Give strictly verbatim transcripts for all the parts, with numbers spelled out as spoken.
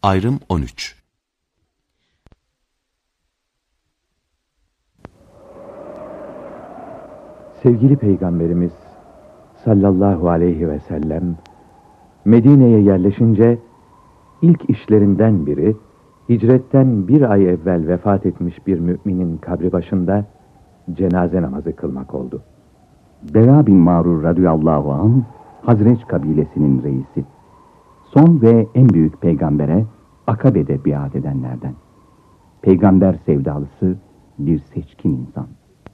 Ayrım on üç. Sevgili Peygamberimiz sallallahu aleyhi ve sellem Medine'ye yerleşince ilk işlerinden biri hicretten bir ay evvel vefat etmiş bir müminin kabri başında cenaze namazı kılmak oldu. Bera bin Mağrur radıyallahu anh Hazreç kabilesinin reisi. Son ve en büyük peygambere Akabe'de biat edenlerden. Peygamber sevdalısı bir seçkin insan.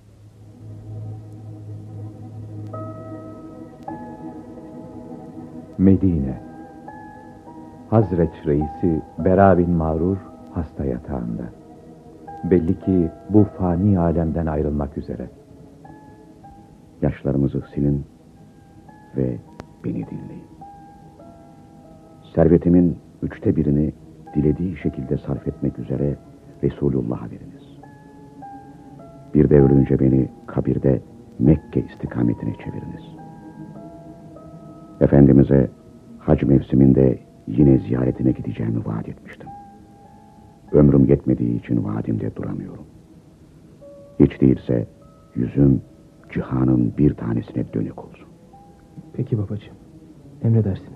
Medine. Hazreç reisi Bera bin Mağrur hasta yatağında. Belli ki bu fani alemden ayrılmak üzere. Yaşlarımızı silin ve beni dinleyin. Servetimin üçte birini dilediği şekilde sarf etmek üzere Resulullah'a veriniz. Bir de ölünce beni kabirde Mekke istikametine çeviriniz. Efendimiz'e hac mevsiminde yine ziyaretine gideceğimi vaat etmiştim. Ömrüm yetmediği için vaadimde duramıyorum. Hiç değilse yüzüm cihanın bir tanesine dönük olsun. Peki babacığım, emredersiniz.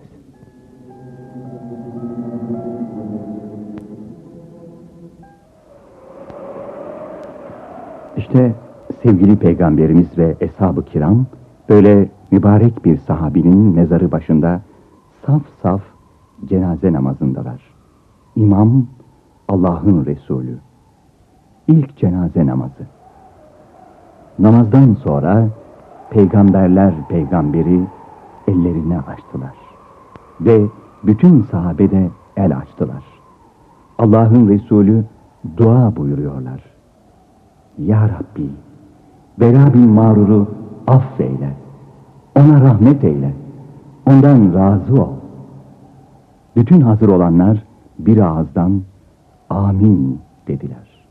İşte sevgili Peygamberimiz ve Eshab-ı Kiram böyle mübarek bir sahabinin mezarı başında saf saf cenaze namazındalar. İmam Allah'ın Resulü. İlk cenaze namazı. Namazdan sonra peygamberler peygamberi ellerine açtılar. Ve bütün sahabe de el açtılar. Allah'ın Resulü dua buyuruyorlar. Ya Rabbi, Bera bin Mağrur'u affeyle, ona rahmet eyle, ondan razı ol. Bütün hazır olanlar bir ağızdan amin dediler.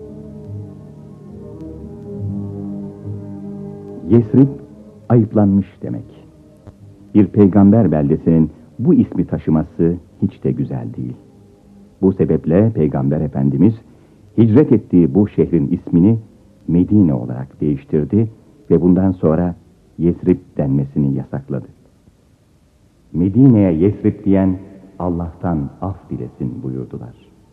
Yesrib ayıplanmış demek. Bir peygamber beldesinin bu ismi taşıması hiç de güzel değil. Bu sebeple Peygamber Efendimiz hicret ettiği bu şehrin ismini Medine olarak değiştirdi ve bundan sonra Yesrib denmesini yasakladı. Medine'ye Yesrib diyen Allah'tan af dilesin buyurdular.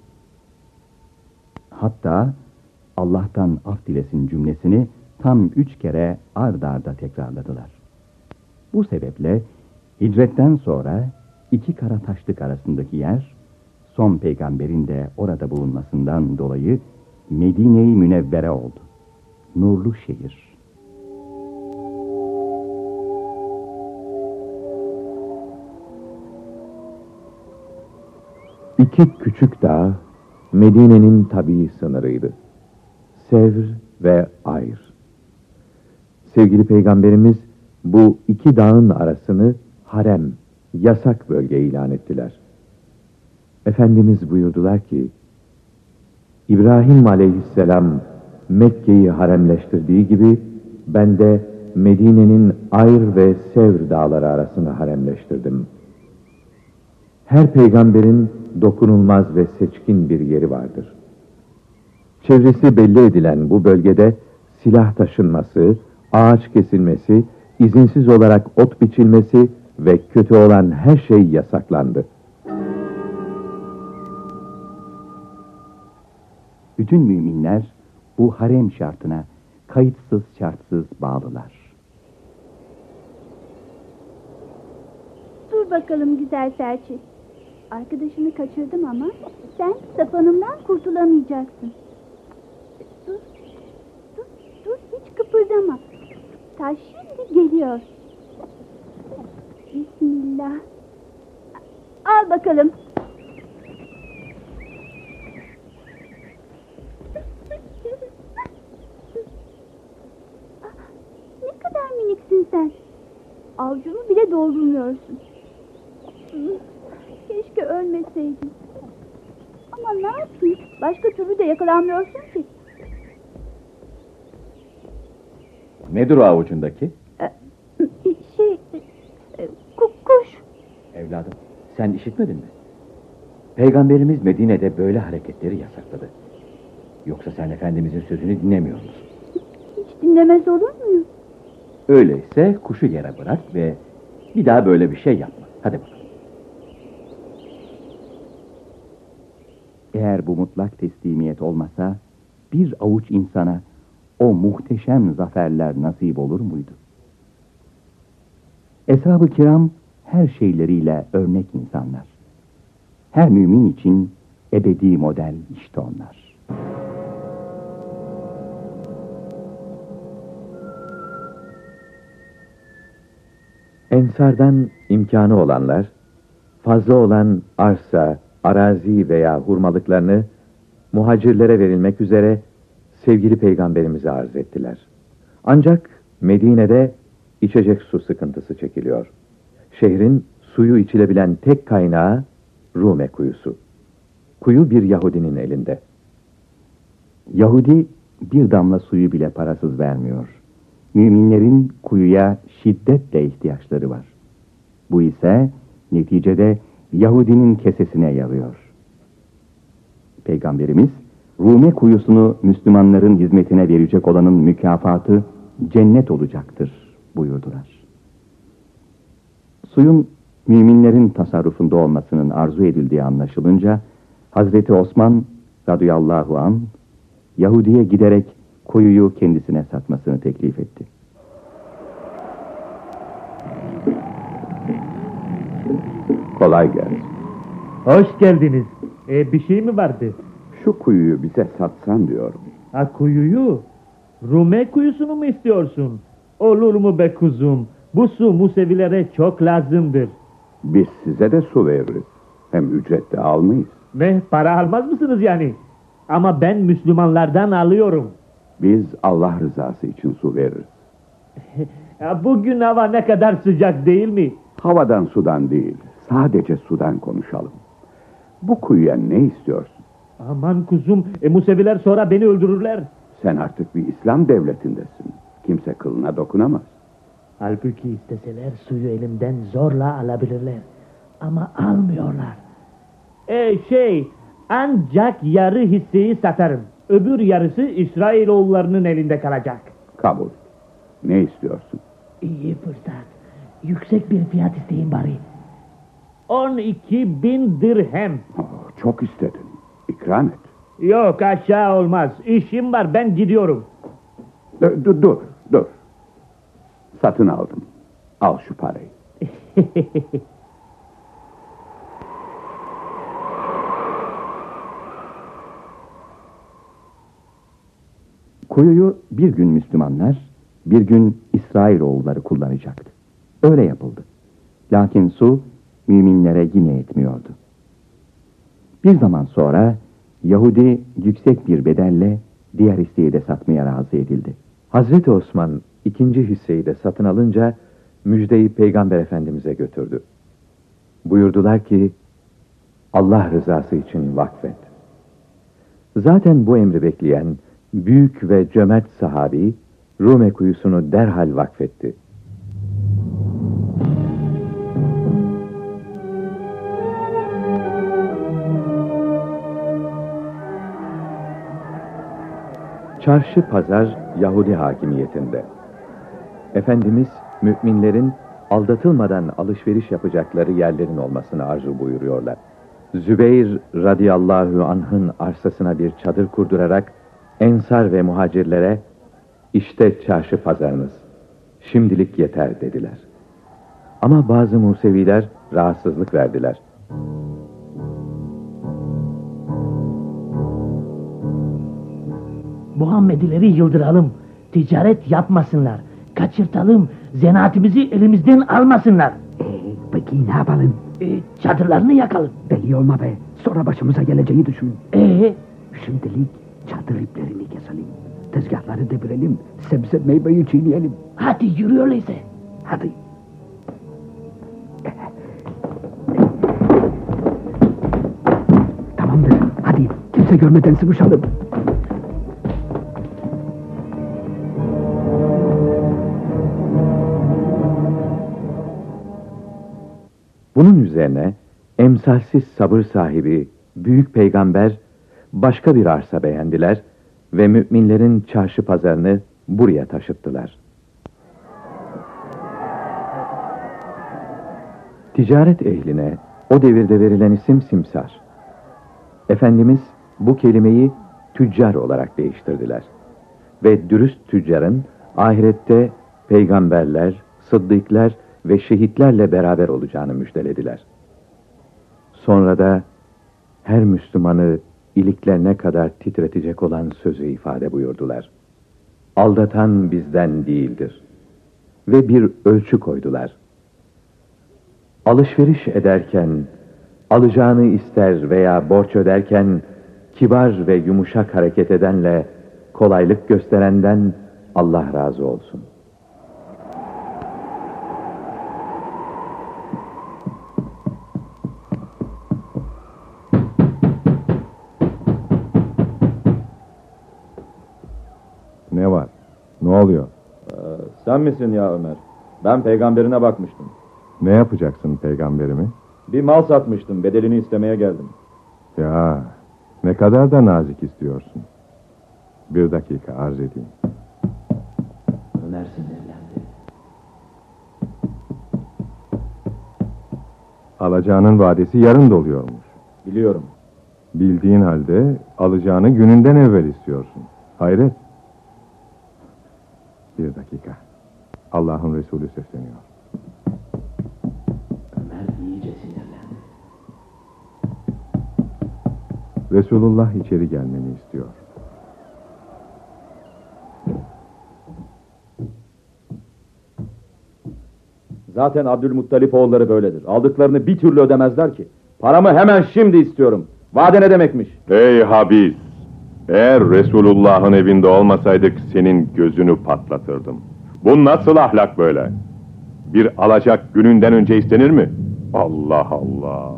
Hatta Allah'tan af dilesin cümlesini tam üç kere ard arda tekrarladılar. Bu sebeple hicretten sonra iki kara taşlık arasındaki yer, son peygamberin de orada bulunmasından dolayı Medine-i Münevvere oldu. Nurlu şehir. İki küçük dağ Medine'nin tabii sınırıydı. Sevr ve Ayr. Sevgili Peygamberimiz bu iki dağın arasını harem, yasak bölge ilan ettiler. Efendimiz buyurdular ki, İbrahim aleyhisselam Mekke'yi haremleştirdiği gibi ben de Medine'nin Ayr ve Sevr dağları arasını haremleştirdim. Her peygamberin dokunulmaz ve seçkin bir yeri vardır. Çevresi belli edilen bu bölgede silah taşınması, ağaç kesilmesi, izinsiz olarak ot biçilmesi ve kötü olan her şey yasaklandı. Bütün müminler bu harem şartına kayıtsız şartsız bağlılar. Dur bakalım güzel serçe. Arkadaşını kaçırdım ama sen sapanımdan kurtulamayacaksın. Dur, dur, dur hiç kıpırdama. Taş şimdi geliyor. Bismillah. Al bakalım. Ne kadar miniksin sen. Avcumu bile doldurmuyorsun. Keşke ölmeseydin. Ama ne yapayım? Başka türlü de yakalanmıyorsun ki. Nedir o avucundaki? Şey, kuş. Evladım, sen işitmedin mi? Peygamberimiz Medine'de böyle hareketleri yasakladı. Yoksa sen Efendimizin sözünü dinlemiyor musun? Hiç dinlemez olur muyum? Öyleyse kuşu yere bırak ve bir daha böyle bir şey yapma. Hadi bakalım. Eğer bu mutlak teslimiyet olmasa, bir avuç insana o muhteşem zaferler nasip olur muydu? Eshab-ı kiram her şeyleriyle örnek insanlar. Her mümin için ebedi model işte onlar. Ensardan imkanı olanlar, fazla olan arsa, arazi veya hurmalıklarını muhacirlere verilmek üzere sevgili peygamberimize arz ettiler. Ancak Medine'de içecek su sıkıntısı çekiliyor. Şehrin suyu içilebilen tek kaynağı Rume kuyusu. Kuyu bir Yahudinin elinde. Yahudi bir damla suyu bile parasız vermiyor. Müminlerin kuyuya şiddetle ihtiyaçları var. Bu ise neticede Yahudinin kesesine yarıyor. Peygamberimiz, Rume kuyusunu Müslümanların hizmetine verecek olanın mükafatı cennet olacaktır buyurdular. Suyun müminlerin tasarrufunda olmasının arzu edildiği anlaşılınca, Hazreti Osman radıyallahu anh, Yahudi'ye giderek kuyuyu kendisine satmasını teklif etti. Kolay gelsin. Hoş geldiniz. E, bir şey mi vardı? Şu kuyuyu bize satsan diyorum. Ha, kuyuyu? Rume kuyusunu mu istiyorsun? Olur mu be kuzum? Bu su Musevilere çok lazımdır. Biz size de su veririz. Hem ücret de almayız. Ne, para almaz mısınız yani? Ama ben Müslümanlardan alıyorum. Biz Allah rızası için su veririz. Ya, bugün hava ne kadar sıcak değil mi? Havadan sudan değil, sadece sudan konuşalım. Bu kuyuya ne istiyorsun? Aman kuzum, e, Museviler sonra beni öldürürler. Sen artık bir İslam devletindesin. Kimse kılına dokunamaz. Halbuki isteseler suyu elimden zorla alabilirler. Ama almıyorlar. E şey, ancak yarı hisseyi satarım. Öbür yarısı İsrailoğullarının elinde kalacak. Kabul. Ne istiyorsun? İyi fırsat. Yüksek bir fiyat isteyin bari. On iki bin dirhem. Oh, çok istedin. İkram et. Yok, aşağı olmaz. İşim var, ben gidiyorum. Dur, dur, dur, dur. Satın aldım. Al şu parayı. Kuyuyu bir gün Müslümanlar, bir gün İsrailoğulları kullanacaktı. Öyle yapıldı. Lakin su müminlere yine etmiyordu. Bir zaman sonra Yahudi yüksek bir bedelle diğer hisseyi de satmaya razı edildi. Hazreti Osman ikinci hisseyi de satın alınca müjdeyi Peygamber Efendimiz'e götürdü. Buyurdular ki, Allah rızası için vakfet. Zaten bu emri bekleyen büyük ve cömert sahabi Rume kuyusunu derhal vakfetti. Çarşı pazar Yahudi hakimiyetinde. Efendimiz müminlerin aldatılmadan alışveriş yapacakları yerlerin olmasını arzu buyuruyorlar. Zübeyir radıyallahu anh'ın arsasına bir çadır kurdurarak Ensar ve muhacirlere işte çarşı pazarınız, şimdilik yeter dediler. Ama bazı Museviler rahatsızlık verdiler. Muhammedileri yıldıralım, ticaret yapmasınlar, kaçırtalım, zanaatimizi elimizden almasınlar. Ee, peki ne yapalım? E, çadırlarını yakalım. Deli olma be, sonra başımıza geleceği düşün. Ee, Şimdilik çadır iplerini keselim, tezgahları devirelim, sebze meyveyi çiğneyelim. hadi yürü öyleyse. Hadi. Tamamdır, hadi kimse görmeden sıvışalım. Bunun üzerine emsalsiz sabır sahibi, büyük peygamber başka bir arsa beğendiler ve müminlerin çarşı pazarını buraya taşıttılar. Ticaret ehline o devirde verilen isim simsar. Efendimiz bu kelimeyi tüccar olarak değiştirdiler. Ve dürüst tüccarın ahirette peygamberler, sıddıklar ve şehitlerle beraber olacağını müjdelediler. Sonra da her Müslümanı iliklerine kadar titretecek olan sözü ifade buyurdular. Aldatan bizden değildir. Ve bir ölçü koydular. Alışveriş ederken, alacağını ister veya borç öderken, kibar ve yumuşak hareket edenle, kolaylık gösterenden Allah razı olsun. Ne var? Ne oluyor? Ee, sen misin ya Ömer? Ben peygamberine bakmıştım. Ne yapacaksın peygamberimi? Bir mal satmıştım, bedelini istemeye geldim. Ya, ne kadar da nazik istiyorsun. Bir dakika arz edeyim. Ömer sinirlendi. Alacağının vadesi yarın doluyormuş. Biliyorum. Bildiğin halde alacağını gününden evvel istiyorsun. Hayret. Bir dakika. Allah'ın Resulü sesleniyor. Ömer iyice sinirlendi. Resulullah içeri gelmeni istiyor. Zaten Abdülmuttalip oğulları böyledir. Aldıklarını bir türlü ödemezler ki. Paramı hemen şimdi istiyorum. Vade ne demekmiş? Ey Habiz! Eğer Resulullah'ın evinde olmasaydık senin gözünü patlatırdım. Bu nasıl ahlak böyle? Bir alacak gününden önce istenir mi? Allah Allah!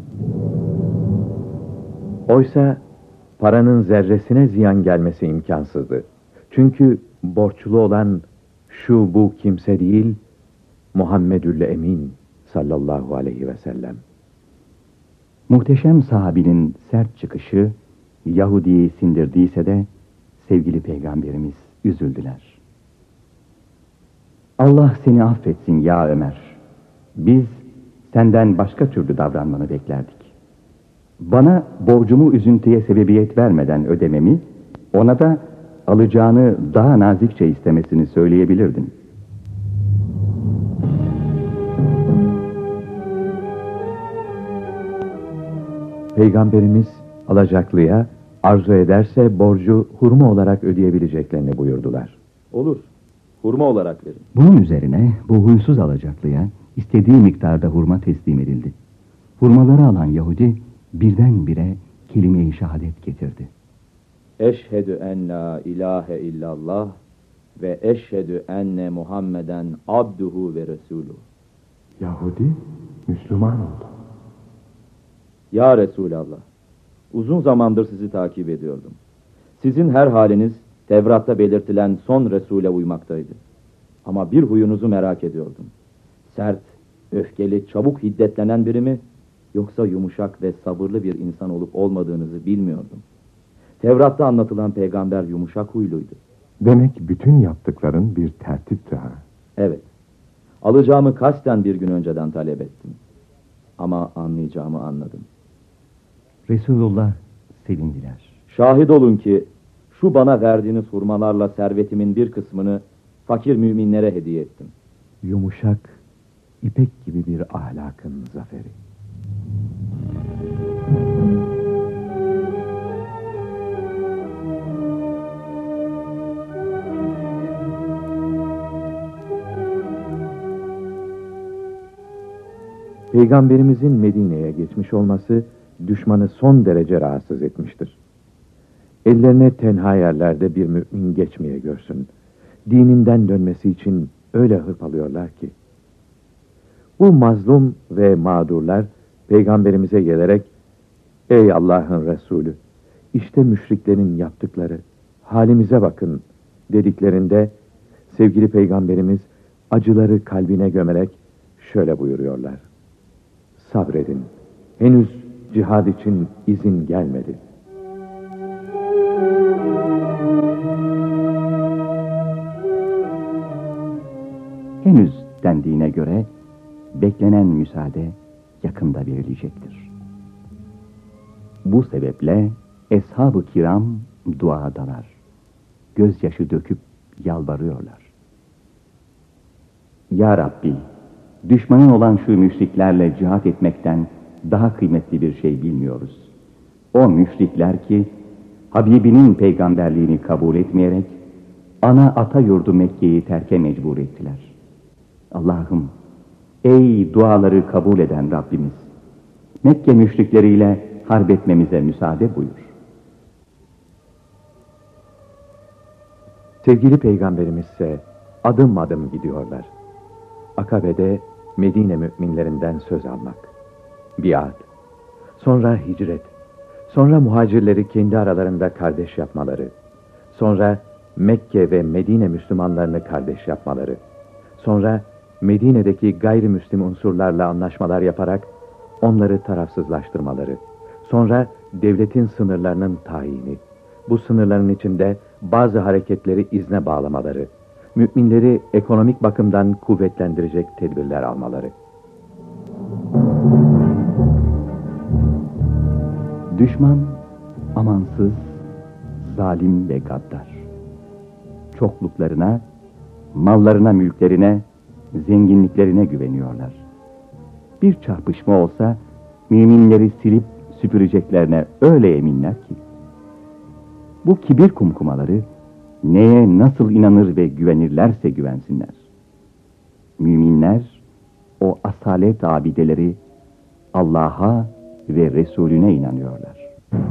Oysa paranın zerresine ziyan gelmesi imkansızdı. Çünkü borçlu olan şu bu kimse değil, Muhammedül Emin sallallahu aleyhi ve sellem. Muhteşem sahabinin sert çıkışı Yahudi'yi sindirdiyse de sevgili peygamberimiz üzüldüler. Allah seni affetsin ya Ömer. Biz senden başka türlü davranmanı beklerdik. Bana borcumu üzüntüye sebebiyet vermeden ödememi, ona da alacağını daha nazikçe istemesini söyleyebilirdin. Peygamberimiz alacaklıya arzu ederse borcu hurma olarak ödeyebileceklerini buyurdular. Olur. Hurma olarak verin. Bunun üzerine bu huysuz alacaklıya istediği miktarda hurma teslim edildi. Hurmaları alan Yahudi birdenbire kelime-i şehadet getirdi. Eşhedü en la ilahe illallah ve eşhedü enne Muhammeden abduhu ve resuluhu. Yahudi Müslüman oldu. Ya Resulallah, uzun zamandır sizi takip ediyordum. Sizin her haliniz Tevrat'ta belirtilen son Resul'e uymaktaydı. Ama bir huyunuzu merak ediyordum. Sert, öfkeli, çabuk hiddetlenen biri mi, yoksa yumuşak ve sabırlı bir insan olup olmadığınızı bilmiyordum. Tevrat'ta anlatılan peygamber yumuşak huyluydu. Demek bütün yaptıkların bir tertipti ha? Evet. Alacağımı kasten bir gün önceden talep ettim. Ama anlayacağımı anladım. Resulullah sevindiler. Şahit olun ki şu bana verdiğiniz hurmalarla servetimin bir kısmını fakir müminlere hediye ettim. Yumuşak, ipek gibi bir ahlakın zaferi. Peygamberimizin Medine'ye geçmiş olması düşmanı son derece rahatsız etmiştir. Ellerine tenha yerlerde bir mümin geçmeye görsün. Dininden dönmesi için öyle hırpalıyorlar ki. Bu mazlum ve mağdurlar Peygamberimize gelerek, "Ey Allah'ın Resulü, işte müşriklerin yaptıkları, halimize bakın," dediklerinde sevgili Peygamberimiz acıları kalbine gömerek şöyle buyuruyorlar: "Sabredin, Henüz cihad için izin gelmedi. Henüz dendiğine göre beklenen müsaade yakında verilecektir. Bu sebeple Eshab-ı Kiram duadalar. Gözyaşı döküp yalvarıyorlar. Ya Rabbi, düşmanın olan şu müşriklerle cihat etmekten daha kıymetli bir şey bilmiyoruz. O müşrikler ki Habibinin peygamberliğini kabul etmeyerek ana ata yurdu Mekke'yi terke mecbur ettiler. Allah'ım, ey duaları kabul eden Rabbimiz, Mekke müşrikleriyle harp etmemize müsaade buyur. Sevgili Peygamberimiz ise adım adım gidiyorlar. Akabe'de Medine müminlerinden söz almak, biat, sonra hicret, sonra muhacirleri kendi aralarında kardeş yapmaları, sonra Mekke ve Medine Müslümanlarını kardeş yapmaları, sonra Medine'deki gayrimüslim unsurlarla anlaşmalar yaparak onları tarafsızlaştırmaları, sonra devletin sınırlarının tayini, bu sınırların içinde bazı hareketleri izne bağlamaları, müminleri ekonomik bakımdan kuvvetlendirecek tedbirler almaları. Düşman amansız, zalim ve gaddar. Çokluklarına, mallarına, mülklerine, zenginliklerine güveniyorlar. Bir çarpışma olsa müminleri silip süpüreceklerine öyle eminler ki. Bu kibir kumkumaları neye nasıl inanır ve güvenirlerse güvensinler. Müminler, o asalet abideleri Allah'a ve Resulüne inanıyorlar.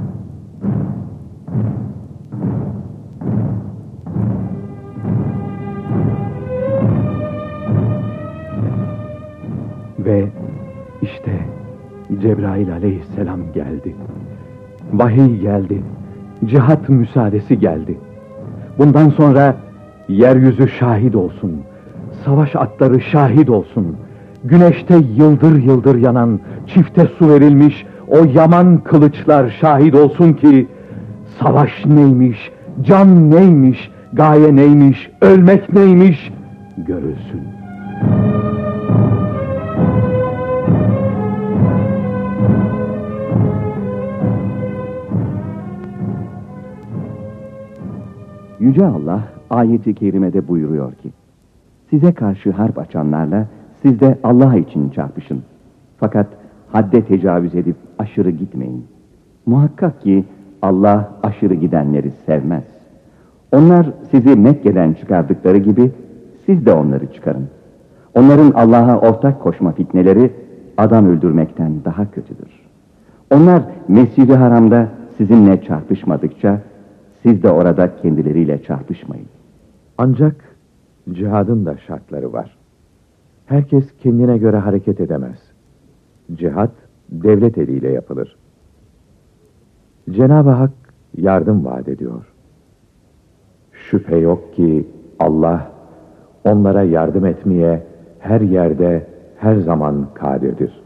Ve işte Cebrail aleyhisselam geldi. Vahiy geldi. Cihat müsaadesi geldi. Bundan sonra yeryüzü şahit olsun. Savaş atları şahit olsun. Güneşte yıldır yıldır yanan, çifte su verilmiş o yaman kılıçlar şahit olsun ki savaş neymiş, can neymiş, gaye neymiş, ölmek neymiş görülsün. Yüce Allah ayet-i kerimede buyuruyor ki, size karşı harp açanlarla siz de Allah için çarpışın. Fakat hadde tecavüz edip aşırı gitmeyin. Muhakkak ki Allah aşırı gidenleri sevmez. Onlar sizi Mekke'den çıkardıkları gibi siz de onları çıkarın. Onların Allah'a ortak koşma fitneleri adam öldürmekten daha kötüdür. Onlar Mescid-i Haram'da sizinle çarpışmadıkça siz de orada kendileriyle çarpışmayın. Ancak cihadın da şartları var. Herkes kendine göre hareket edemez. Cihat devlet eliyle yapılır. Cenab-ı Hak yardım vaat ediyor. Şüphe yok ki Allah onlara yardım etmeye her yerde, her zaman kadirdir.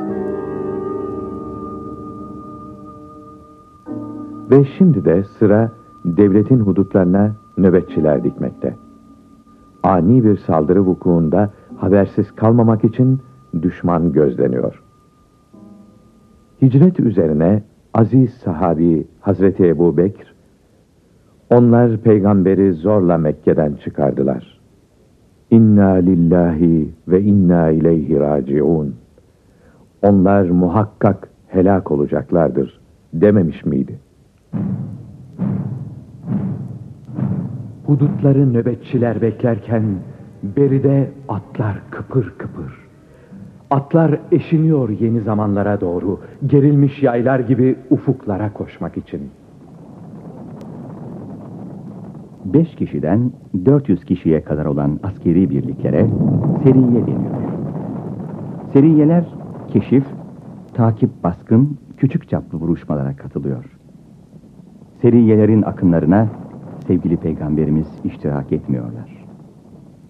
Ve şimdi de sıra devletin hudutlarına nöbetçiler dikmekte. Ani bir saldırı vukuunda habersiz kalmamak için düşman gözleniyor. Hicret üzerine aziz sahabi Hazreti Ebu Bekr, onlar peygamberi zorla Mekke'den çıkardılar. İnna lillahi ve inna ileyhi raciun. Onlar muhakkak helak olacaklardır dememiş miydi? Hudutları nöbetçiler beklerken beride atlar kıpır kıpır. Atlar eşiniyor yeni zamanlara doğru, gerilmiş yaylar gibi ufuklara koşmak için. Beş kişiden dört yüz kişiye kadar olan askeri birliklere seriye deniyor. Seriyeler keşif, takip, baskın, küçük çaplı vuruşmalara katılıyor. Seriyelerin akınlarına sevgili Peygamberimiz iştirak etmiyorlar.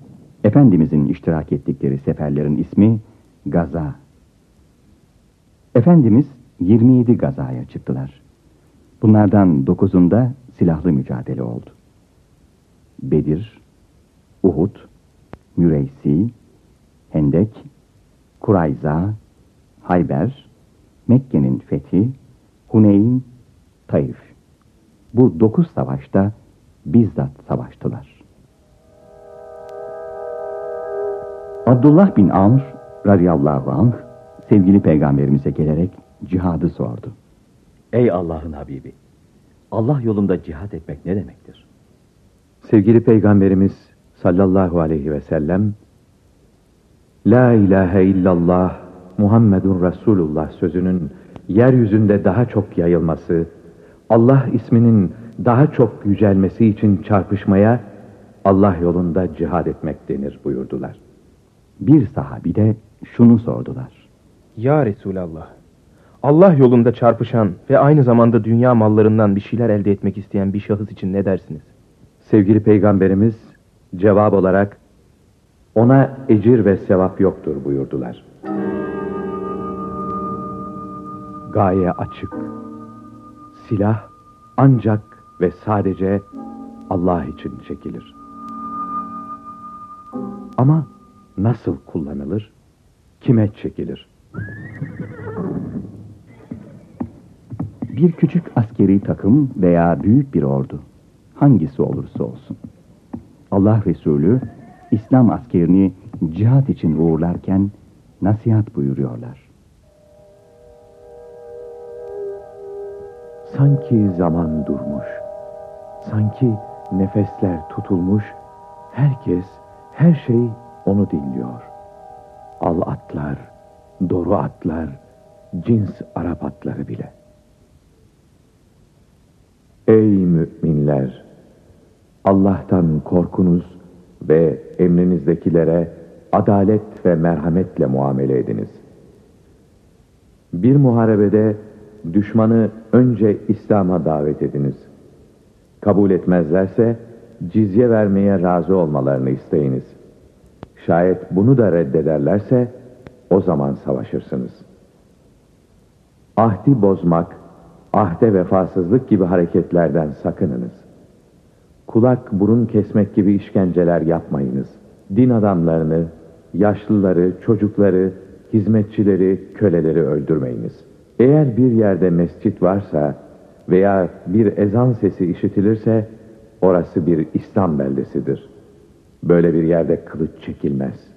Efendimizin iştirak ettikleri seferlerin ismi Gaza. Efendimiz yirmi yedi gazaya çıktılar. Bunlardan dokuzunda silahlı mücadele oldu. Bedir, Uhud, Müreysi, Hendek, Kurayza, Hayber, Mekke'nin fethi, Huneyn, Taif. Bu dokuz savaşta bizzat savaştılar. Abdullah bin Amr radıyallahu anh sevgili peygamberimize gelerek cihadı sordu. Ey Allah'ın Habibi! Allah yolunda cihad etmek ne demektir? Sevgili peygamberimiz sallallahu aleyhi ve sellem, La ilahe illallah Muhammedun Resulullah sözünün yeryüzünde daha çok yayılması, Allah isminin daha çok yücelmesi için çarpışmaya Allah yolunda cihad etmek denir buyurdular. Bir sahabi de şunu sordular. Ya Resulallah, Allah yolunda çarpışan ve aynı zamanda dünya mallarından bir şeyler elde etmek isteyen bir şahıs için ne dersiniz? Sevgili peygamberimiz cevap olarak ona ecir ve sevap yoktur buyurdular. Gaye açık. Silah ancak ve sadece Allah için çekilir. Ama nasıl kullanılır? Kime çekilir? Bir küçük askeri takım veya büyük bir ordu, hangisi olursa olsun. Allah Resulü, İslam askerini cihat için uğurlarken nasihat buyuruyorlar. Sanki zaman durmuş, sanki nefesler tutulmuş, herkes, her şey onu dinliyor. Al atlar, doru atlar, cins Arap atları bile. Ey müminler! Allah'tan korkunuz ve emrinizdekilere adalet ve merhametle muamele ediniz. Bir muharebede düşmanı önce İslam'a davet ediniz. Kabul etmezlerse cizye vermeye razı olmalarını isteyiniz. Şayet bunu da reddederlerse o zaman savaşırsınız. Ahdi bozmak, ahde vefasızlık gibi hareketlerden sakınınız. Kulak burun kesmek gibi işkenceler yapmayınız. Din adamlarını, yaşlıları, çocukları, hizmetçileri, köleleri öldürmeyiniz. Eğer bir yerde mescit varsa veya bir ezan sesi işitilirse orası bir İslam beldesidir. Böyle bir yerde kılıç çekilmez.